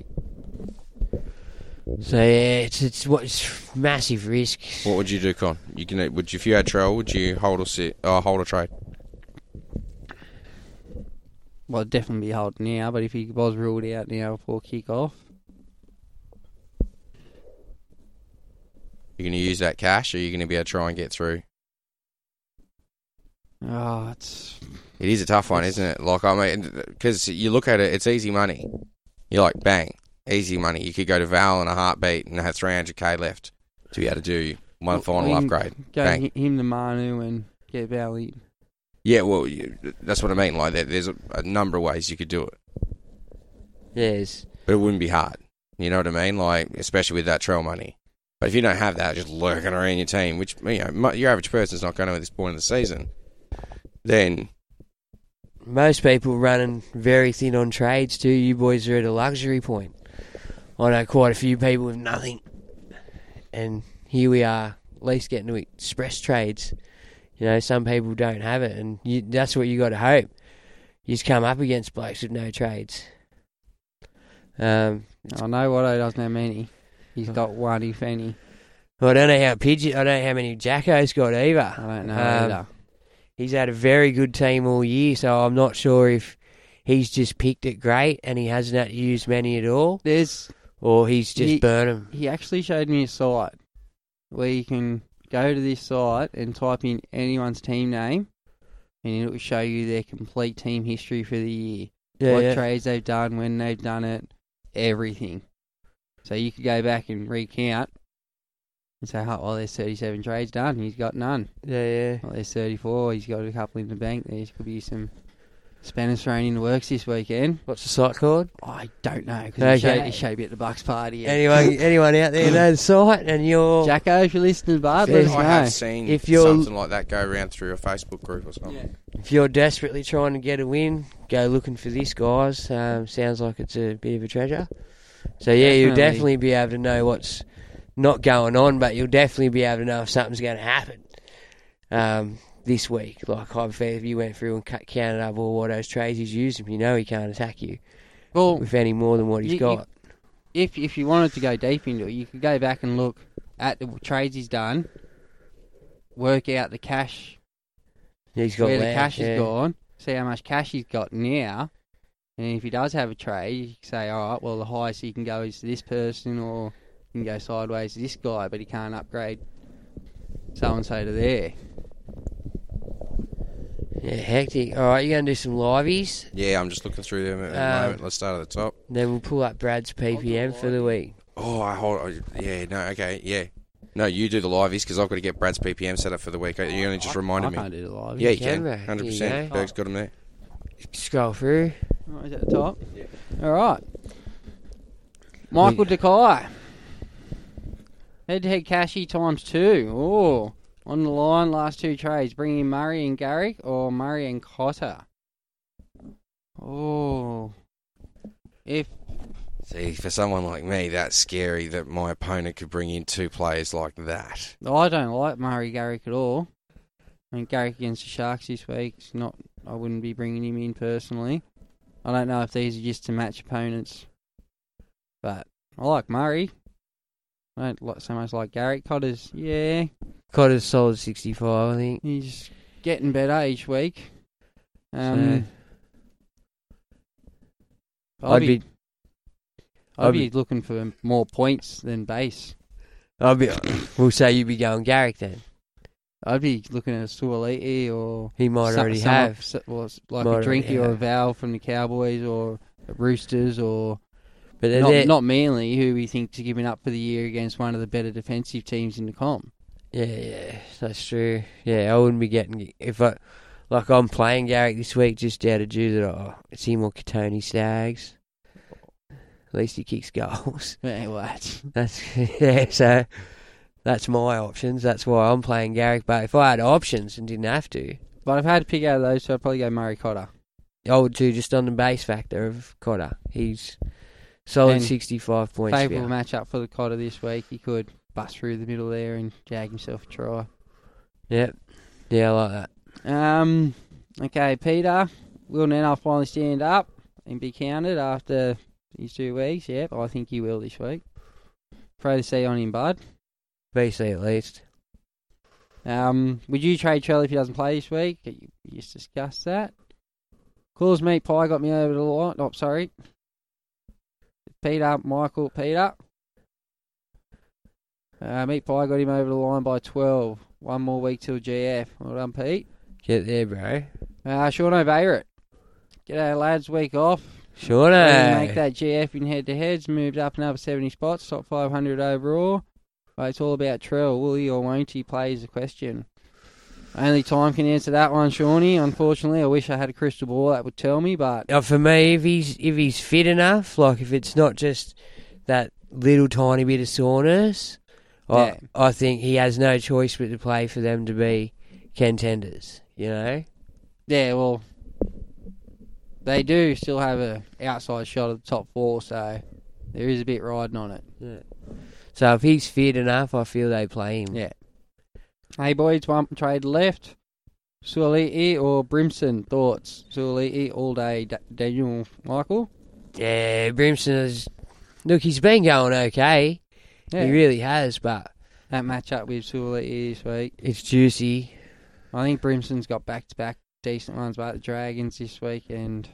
So yeah, it's it's what it's massive risk. What would you do, Con? You can would you, if you had Trell, would you hold or sit? Uh, hold or trade? Well, it'd definitely be holding now, but if he was ruled out now before kick off, You're going to use that cash, or you're going to be able to try and get through? oh, it's It is a tough one, isn't it? Like I mean, because you look at it, it's easy money. you're like, bang, easy money. You could go to Val in a heartbeat and have three hundred K left to be able to do one final We can upgrade. Go Bang. hit him to Manu and get Val in. Yeah, well, you, that's what I mean. Like, there, there's a, a number of ways you could do it, Yes. but it wouldn't be hard. You know what I mean? Like, especially with that trail money. But if you don't have that just lurking around your team, which, you know, mo- your average person's not going to at this point in the season, then Most people running very thin on trades too. You boys are at a luxury point. I know quite a few people with nothing. And here we are, at least getting to express trades. You know, some people don't have it, and you, that's what you got to hope. You just come up against blokes with no trades. Um, I know Watto doesn't have many. He's got one, if any. well, I don't know how Pidgey, I don't know how many Jacko's got either. I don't know Um, either. He's had a very good team all year, so I'm not sure if he's just picked it great and he hasn't had to use many at all, There's or he's just He- burnt them. He actually showed me a site where you can go to this site and type in anyone's team name, and it will show you their complete team history for the year. Yeah, what yeah. trades they've done, when they've done it, everything. So you could go back and recount and say, oh, well, there's thirty-seven trades done. He's got none. Yeah, yeah. Well, there's thirty-four. He's got a couple in the bank. There could be some spanners thrown in the works this weekend. What's the site called? I don't know, because Okay. he, showed, he showed me at the Bucks party. Yeah. Anyone, anyone out there know the site? And you're Jacko, if you're listening, bud, let Yes, us I know. have seen If you're- something like that go around through a Facebook group or something. if you're desperately trying to get a win, go looking for this, guys. Um, sounds like it's a bit of a treasure. So yeah, you'll Definitely. definitely be able to know what's not going on, but you'll definitely be able to know if something's going to happen um, this week. Like if you went through and cut, counted up all what those trades he's used, you know he can't attack you Well, with any more than what he's you- got. if if you wanted to go deep into it, you could go back and look at the trades he's done, work out the cash, He's got where the land, cash yeah. has gone, see how much cash he's got now, and if he does have a trade, you can say, all right, well, the highest he can go is to this person, or he can go sideways to this guy, but he can't upgrade so-and-so to there. Yeah, hectic. All right, you're going to do some liveys. Yeah, I'm just looking through them at the Um, moment. Let's start at the top. Then we'll pull up Brad's P P M for the week. Oh, I hold. oh, Yeah, no, okay, yeah. No, you do the liveys because I've got to get Brad's P P M set up for the week. You only just reminded I me. can't do the live. Yeah, you can, can. bro. one hundred Here percent. you go. Berg's got them there. Scroll through. Oh, is that the top? Yeah. All right. Michael Dekai. Head-to-head cashy times two. Oh, on the line, last two trades. Bring in Murray and Garrick or Murray and Cotter. Oh. If See, for someone like me, that's scary that my opponent could bring in two players like that. I don't like Murray Garrick at all. I mean, Garrick against the Sharks this week. It's not. I wouldn't be bringing him in personally. I don't know if these are just to match opponents, but I like Murray. I don't like so much like Garrick. Cotter's, yeah, Cotter's solid sixty-five, I think. he's getting better each week. Um, So, I'd, I'd be, be- I'd I'd be be- looking for more points than base. I'll be. We'll say you'd be going Garrick then. I'd be looking at a Suoliti or He might some- already some have. of- so- well, like Might a already Drinky or a have. Val from the Cowboys or the Roosters or But they're not, there- not Manly, who we think are giving up for the year against one of the better defensive teams in the comp. Yeah, yeah, that's true. Yeah, I wouldn't be getting if I like I'm playing Garrick this week just out of due that oh, it's him or Katoni Stags. At least he kicks goals. Yeah, well, that's That's yeah. So that's my options. That's why I'm playing Garrick. But if I had options and didn't have to, but I've had to pick out of those, so I'd probably go Murray Cotter. I would too. Just on the base factor of Cotter, he's solid And sixty-five points. Favourable Yeah. matchup for the Cotter this week. He could bust through the middle there and jag himself a try. Yep. Yeah, I like that. Um. Okay, Peter. Will Nenner finally stand up and be counted after these two weeks? Yep, I think he will this week. Throw the C on him, bud. B C at least. Um, would you trade Trell if he doesn't play this week? You you just discussed that. Cool's Meat Pie got me over the line. Oh, sorry. Peter, Michael, Peter. Uh, Meat Pie got him over the line by twelve. One more week till G F. Well done, Pete. Get there, bro. Uh, Sean O'Bayritt. G'day, lads. Week off. Sure Make that G F in head-to-heads, moved up another seventy spots, top five hundred overall. But it's all about Trell. Will he or won't he play is the question. Only time can answer that one, Shawnee. Unfortunately, I wish I had a crystal ball that would tell me, but... Uh, for me, if he's if he's fit enough, like if it's not just that little tiny bit of soreness, Yeah. I, I think he has no choice but to play for them to be contenders, you know? Yeah, well, they do still have a outside shot at the top four, so there is a bit riding on it. Yeah. So if he's fit enough, I feel they play him. Yeah. Hey, boys, one trade left. Suoli'i or Brimson? Thoughts? Suoli'i all day, D- Daniel Michael? Yeah, Brimson is... Look, he's been going okay. Yeah. He really has, but... That match up with Suoli'i this week. It's juicy. I think Brimson's got back-to-back decent ones about the Dragons this week, and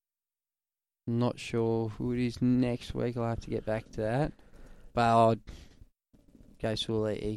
I'm not sure who it is next week. I'll have to get back to that. But I'd go Suoli'i.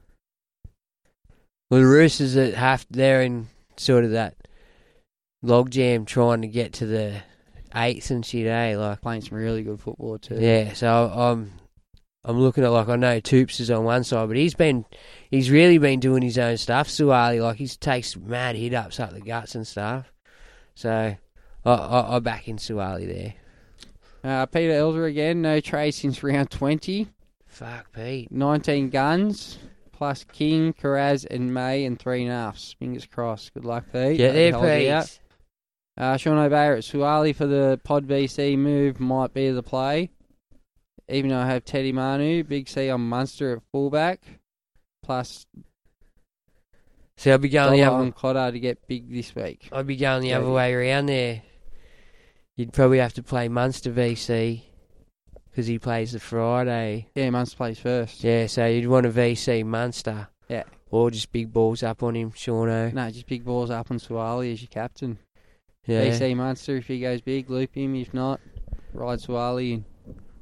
Well, the Roosters are half they're in sort of that logjam trying to get to the eighth and shit, eh? Like Playing some really good football too. yeah, so I'm I'm looking at like I know Toops is on one side, but he's been he's really been doing his own stuff. Suali, like he takes mad hit ups up the guts and stuff. So I I, I back in Suali there. Uh, Peter Elder again, no trade since round twenty. Fuck Pete. nineteen guns, plus King, Karaz, and May, and three naffs. Fingers crossed. Good luck, Pete. Get there, Hope you out. Pete. Uh, Sean O'Bear at Suali for the Pod V C move might be the play. Even though I have Teddy Manu, Big C on Munster at fullback, plus So I'll be going the Dollar other on Cotter to get big this week. I'd be going the Yeah. other way around there. You'd probably have to play Munster V C because he plays the Friday. Yeah, Munster plays first. Yeah, so you'd want a V C Munster. Yeah. Or just big balls up on him, Shauno. No, just big balls up on Suali as your captain. Yeah. V C Munster, if he goes big, loop him. If not, ride Suali in.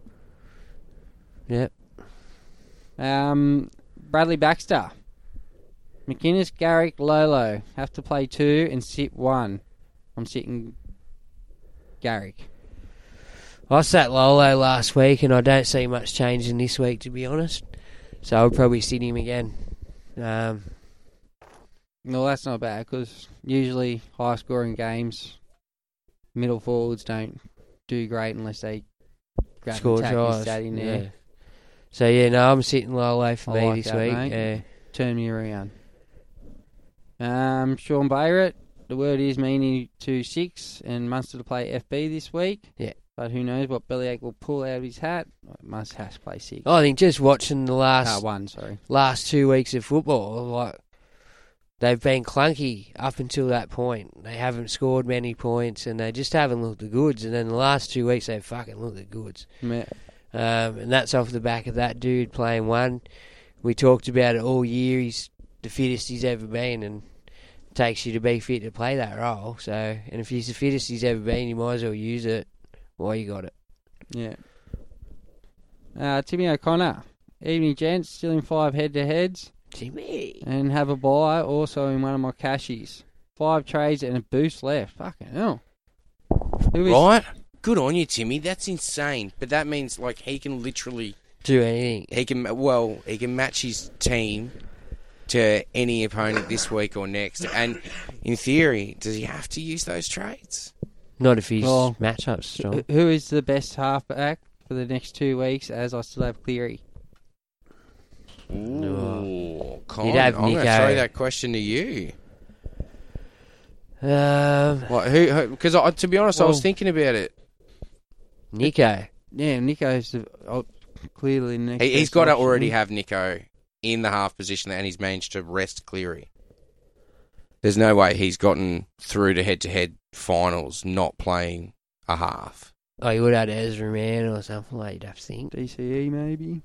Yep. Um, Bradley Baxter. McInnes, Garrick, Lolo. Have to play two and sit one. I'm sitting Garrick. I sat Lolo last week and I don't see much change in this week, to be honest. So I'll probably sit him again. Um, No, that's not bad because usually high-scoring games, middle forwards don't do great unless they grab score and tackle tries. stat in there. Yeah. So yeah, no, I'm sitting Lolo for I me like this that, week. mate. Yeah. Turn me around. Um, Sean Bayrett, the word is meaning to six and Munster to play F B this week. Yeah. But who knows what Bellyache will pull out of his hat. Must has to play six. I think just watching the last Ah, one, sorry. last two weeks of football, like they've been clunky up until that point. They haven't scored many points and they just haven't looked the goods. And then the last two weeks they've fucking looked the goods. Yeah. Um, and that's off the back of that dude playing one. We talked about it all year. He's the fittest he's ever been, and it takes you to be fit to play that role. So, and if he's the fittest he's ever been, you might as well use it while you got it. Yeah. Uh, Timmy O'Connor. Evening, gents. Still in five head-to-heads. Timmy. And have a buy also in one of my cashies. Five trades and a boost left. Fucking hell. Who is, Right? Good on you, Timmy. That's insane. But that means, like, he can literally... Do anything. He can, well, he can match his team to any opponent this week or next. And in theory, does he have to use those trades? Not if his Well, matchup's strong. Who is the best halfback for the next two weeks as I still have Cleary? Ooh, Con, You'd have I'm going to Nico. throw that question to you. Um, Like, who? Because to be honest, I was Well- thinking about it. Nico. Yeah, Nico's the, oh, clearly the next He, he's best got to option. already have Nico in the half position, and he's managed to rest Cleary. There's no way he's gotten through to head-to-head finals not playing a half. Oh, you would have had Ezra Man or something like that, I think. D C E maybe.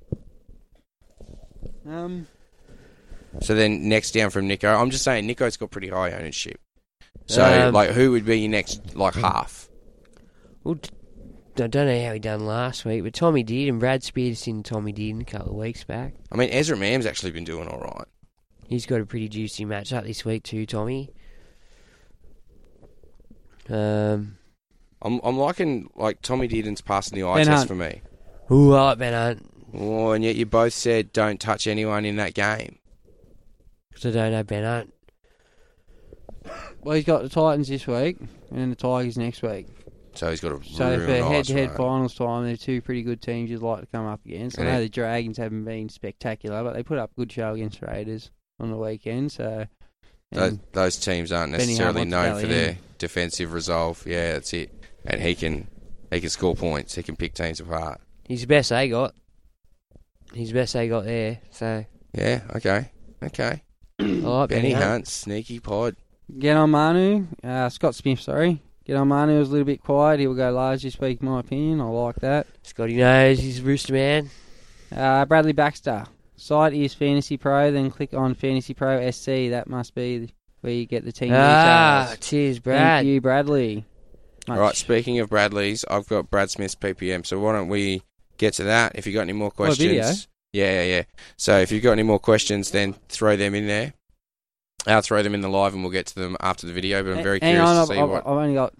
Um, So then next down from Nico, I'm just saying Nico's got pretty high ownership. So, Um, like, who would be your next, like, half? Well, t- I don't know how he done last week, but Tommy did, and Brad Spears in Tommy did a couple of weeks back. I mean, Ezra Mam's actually been doing all right. He's got a pretty juicy match up this week too, Tommy. Um, I'm I'm liking like Tommy Dearden's passing the eye Ben test Hunt. for me. Ooh, I like Ben Hunt. Oh, and yet you both said don't touch anyone in that game. Because I don't know Ben Hunt. Well, he's got the Titans this week and the Tigers next week. So he's got a So real for nice head-to-head run. finals time, they're two pretty good teams you'd like to come up against. I Yeah. know the Dragons haven't been spectacular, but they put up a good show against Raiders on the weekend. So Those, and those teams aren't Benny necessarily Hunt known wants for to rally their in. defensive resolve. Yeah, that's it. And he can he can score points. He can pick teams apart. He's the best they got. He's the best they got there. So Yeah. Okay. Okay. I like Benny Benny Hunt. Hunt, sneaky pod. get on Manu, uh, Scott Smith, sorry. Get on Manu was a little bit quiet. He'll go large this week, in my opinion. I like that. Scotty knows he's a rooster man. Uh, Bradley Baxter. Site is Fantasy Pro, then click on Fantasy Pro S C. That must be where you get the team Ah, details. cheers, Brad. Thank you, Bradley. Much. All right. Speaking of Bradley's, I've got Brad Smith's P P M. So why don't we get to that? If you got any more questions, video? yeah, yeah, yeah. So if you've got any more questions, then throw them in there. I'll throw them in the live, and we'll get to them after the video. But I'm very Hang curious on, to I've, see I've, what. I've only got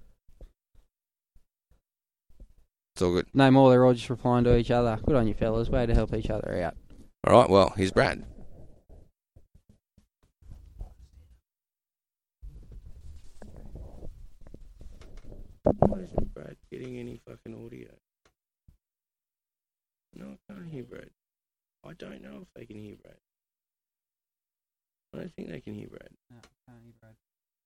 It's all good. no more. They're all just replying to each other. Good on you, fellas. Way to help each other out. All right. Well, here's Brad. Why isn't Brad getting any fucking audio? No, I can't hear Brad. I don't know if they can hear Brad. I don't think they can hear Brad. No, can't hear Brad.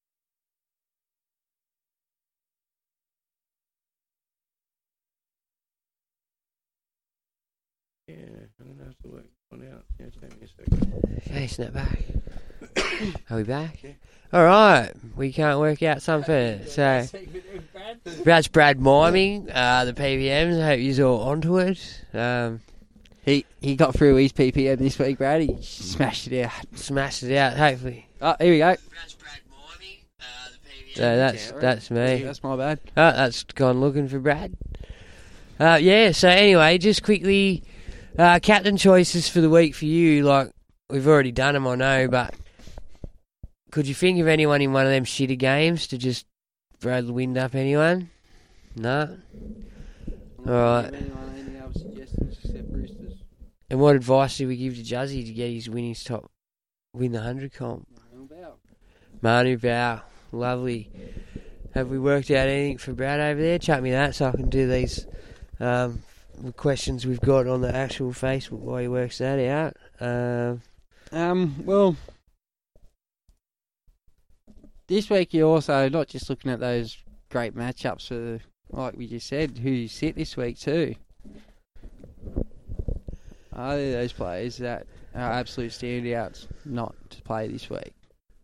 Yeah, I'm going to have to work one out. Yeah, take me a second. Okay, snap back. Are we back? Yeah. All right. We can't work out something. So, that's Brad miming uh, the P V Ms. I hope you're all onto it. Um, He he got through his P P M this week, Brad. He smashed it out. smashed it out, hopefully. Oh, here we go. That's Brad miming uh, the P V Ms. So that's, that's me. That's my bad. Oh, that's gone looking for Brad. Uh, yeah, so anyway, just quickly, uh, captain choices for the week for you. Like, we've already done them, I know, but could you think of anyone in one of them shitter games to just throw the wind up anyone? No? Alright. And what advice do we give to Juzzy to get his winnings top, win the one hundred comp? Manu Bao. Lovely. Have we worked out anything for Brad over there? Chuck me that so I can do these um, questions we've got on the actual Facebook while he works that out. Um, Um, well, this week you're also not just looking at those great matchups for, like we just said, who you sit this week too. Are there those players that are absolute standouts not to play this week?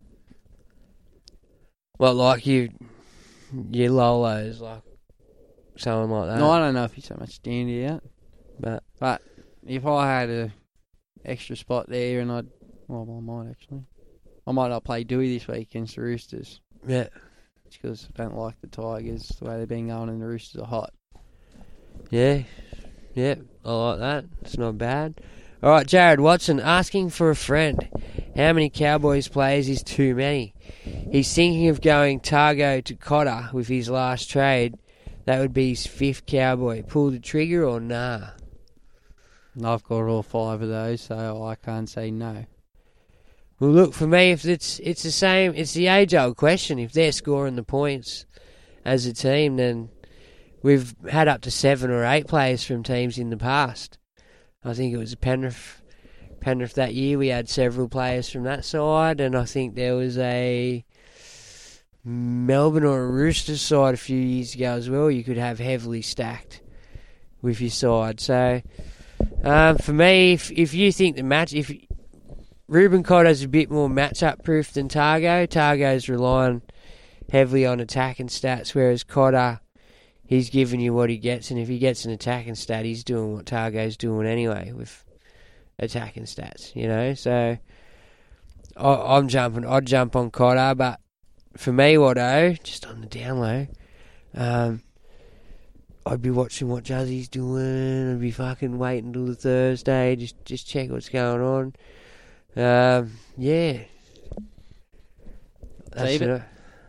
well, like you, your Lolos, like someone like that. No, I don't know if he's so much standout, But but if I had a extra spot there and I'd, well, I might actually, I might not play Dewey this week against the Roosters. yeah, Because I don't like the Tigers, the way they've been going, and the Roosters are hot. yeah, yeah, I like that. It's not bad. All right, Jared Watson asking for a friend. How many Cowboys players is too many? He's thinking of going Targo to Cotter with his last trade. That would be his fifth Cowboy. Pull the trigger or nah? And I've got all five of those, so I can't say no. Well, look, for me, if it's it's the same, it's the age-old question. If they're scoring the points as a team, then we've had up to seven or eight players from teams in the past. I think it was Penrith, Penrith that year. We had several players from that side, and I think there was a Melbourne or a Roosters side a few years ago as well. You could have heavily stacked with your side. So, um, for me, if if you think the match, if Ruben Cotter's a bit more matchup proof than Targo. Targo's relying heavily on attacking stats, whereas Cotter, he's giving you what he gets, and if he gets an attacking stat, he's doing what Targo's doing anyway with attacking stats, you know. So I, I'm jumping, I'd jump on Cotter, but for me, Watto, just on the down low, um, I'd be watching what Juzzy's doing. I'd be fucking waiting till the Thursday, just just check what's going on. Um, yeah. That's David? it.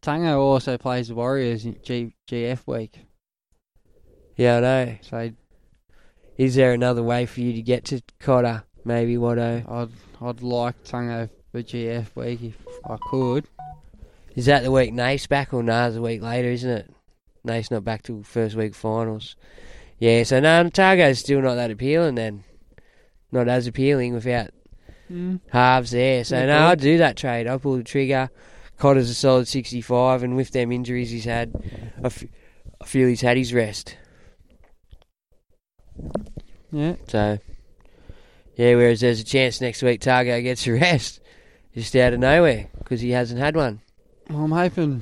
Tungo also plays the Warriors in G- GF week. Yeah, I know. So is there another way for you to get to Cotter? Maybe, Watto? I'd I'd like Tungo for G F week if I could. Is that the week Nate's back or Nars a week later, isn't it? Nate's not back till first week finals. Yeah, so no, Targo's still not that appealing then. Not as appealing without Mm. halves there. So Yeah, no, cool. I'd do that trade. I'll pull the trigger. Cotter's a solid sixty-five, and with them injuries he's had, I, f- I feel he's had his rest. Yeah. So, yeah, whereas there's a chance next week Targo gets a rest just out of nowhere because he hasn't had one. Well, I'm hoping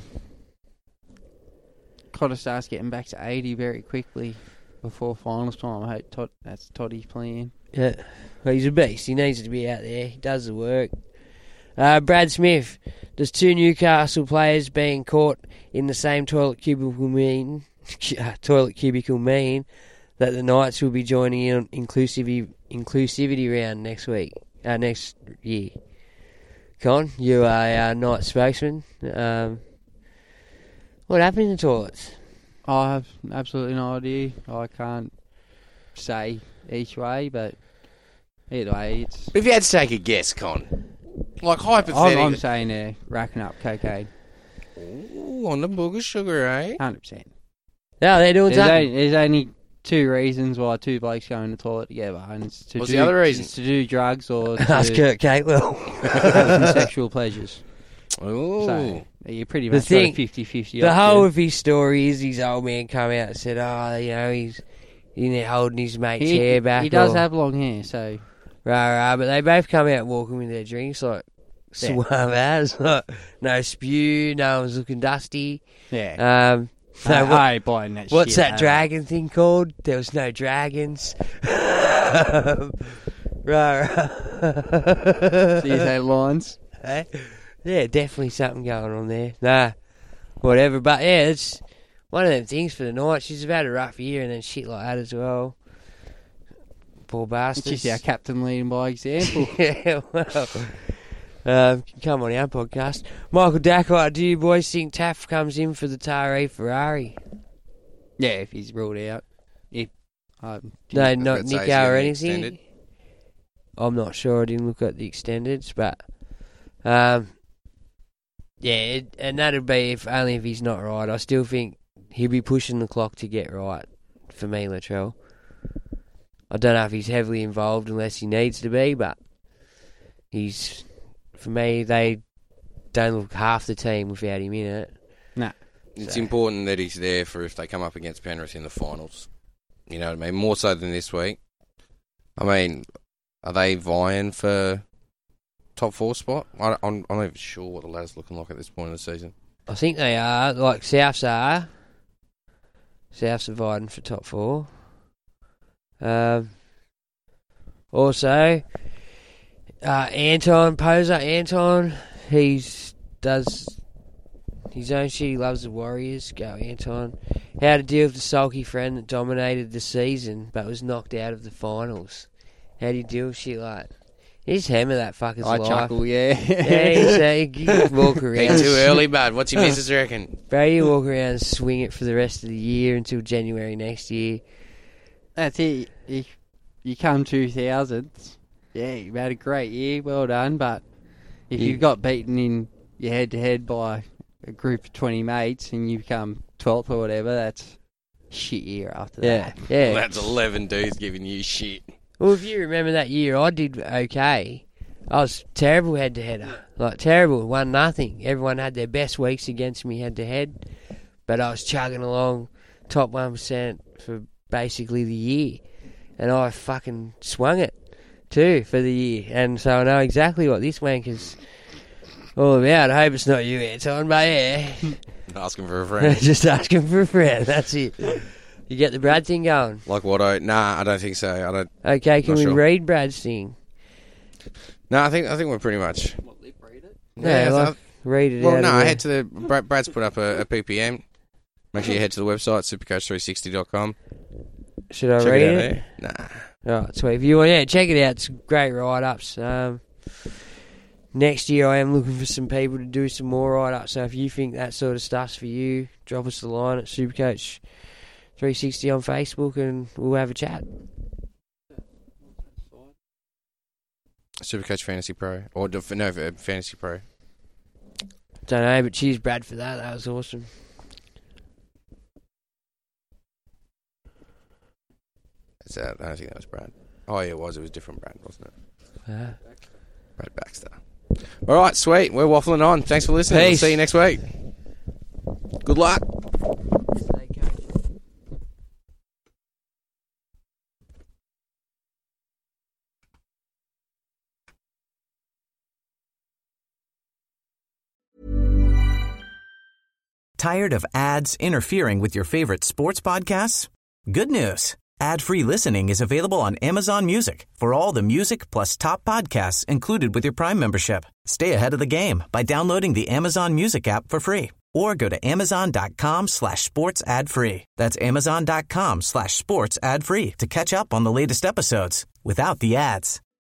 Cotter starts getting back to eighty very quickly before finals time. I hope Todd, that's Toddy's plan. Yeah, well, he's a beast. He needs to be out there. He does the work. Uh, Brad Smith, does two Newcastle players being caught in the same toilet cubicle mean toilet cubicle mean that the Knights will be joining in on inclusivity inclusivity round next week, uh, next year? Con, you are our Knights spokesman. Um, what happened in the toilets? I have absolutely no idea. I can't say each way, but either way, it's. If you had to take a guess, Con, like I'm, hypothetically, I'm saying they're racking up cocaine. Ooh, on the booger sugar, eh? one hundred percent. No, they're doing There's something. only, there's only two reasons why two blokes go in the toilet together, and it's to What's do, the other reason? it's to do drugs or to Ask Kurt Catewell. have some sexual pleasures. Ooh. So you pretty The much thing- got a fifty-fifty The option. whole of his story is his old man come out and said, oh, you know, he's in there holding his mate's he, hair back. he does or, have long hair, so Rah, rah, but they both come out walking with their drinks like Yeah. suave as. Like, no spew, no one's looking dusty. yeah. Um, so I, what- I ain't buying that what's shit, that hey. dragon thing called? There was no dragons. um, rah, rah. See his headlines. Eh? Yeah, definitely something going on there. Nah, whatever. But yeah, it's one of them things for the Knights. She's had a rough year and then shit like that as well. Poor It's bastards. just our captain leading by example. Yeah, well. Um, come on our podcast. Michael Dackert, do you boys think Taff comes in for the Tari Ferrari? Yeah, if he's ruled out. If um, No, I was not about to say, Nico is he or getting anything. extended? I'm not sure. I didn't look at the extendeds, but um, yeah, it, and that'd be if only if he's not right. I still think he'll be pushing the clock to get right for me, Latrell. I don't know if he's heavily involved unless he needs to be, but he's for me. They don't look half the team without him in it. Nah. It's So- important that he's there for if they come up against Penrith in the finals. You know what I mean? More so than this week. I mean, are they vying for top four spot? I, I'm, I'm not even sure what the lad's looking like at this point in the season. I think they are. Like Souths are. Souths are vying for top four. Um, also, uh, Anton Poser, Anton, he's does his own shit. He loves the Warriors. Go Anton. How to deal with the sulky friend that dominated the season but was knocked out of the finals. How do you deal with shit like? You just hammer that fucker's I life. chuckle, yeah. Yeah, you say you just walk around. Been too early, bud. What's your missus reckon? Bro, you walk around and swing it for the rest of the year until January next year. That's it. If you come two thousands, yeah, you've had a great year, well done. But if Yeah. you've got beaten in your head-to-head by a group of twenty mates and you become twelfth or whatever, that's shit year after Yeah, that. yeah. Well, that's eleven dudes giving you shit. Well, if you remember that year, I did okay. I was terrible head-to-header. Like, terrible. One nothing. Everyone had their best weeks against me head-to-head. But I was chugging along top one percent for basically the year. And I fucking swung it, too, for the year. And so I know exactly what this wanker's all about. I hope it's not you, Anton, but yeah. Asking for a friend. Just asking for a friend. That's it. You get the Brad thing going. Like what? I Nah, I don't think so. I don't. Okay, can Not we sure. read Brad's thing? No, I think I think we're pretty much. Yeah, I like, th- read it Well, out no, of I there. head to the. Brad, Brad's put up a, a P P M. Make sure you head to the website, supercoach three sixty dot com. Should I Check read it out it? there. Nah. Alright, sweet. If you want, yeah, check it out. It's great write-ups. Um, next year I am looking for some people to do some more write-ups. So if you think that sort of stuff's for you, drop us a line at Supercoach three sixty on Facebook and we'll have a chat. Supercoach Fantasy Pro. Or no, Fantasy Pro. Don't know, but cheers, Brad, for that. That was awesome. Is that, I don't think that was Brad. Oh, yeah, it was. It was different Brad, wasn't it? Uh, Brad Baxter. All right, sweet. We're waffling on. Thanks for listening. We'll Peace. see you next week. Good luck. Tired of ads interfering with your favorite sports podcasts? Good news. Ad-free listening is available on Amazon Music for all the music plus top podcasts included with your Prime membership. Stay ahead of the game by downloading the Amazon Music app for free or go to amazon.com slash sports ad free. That's amazon.com slash sports ad free to catch up on the latest episodes without the ads.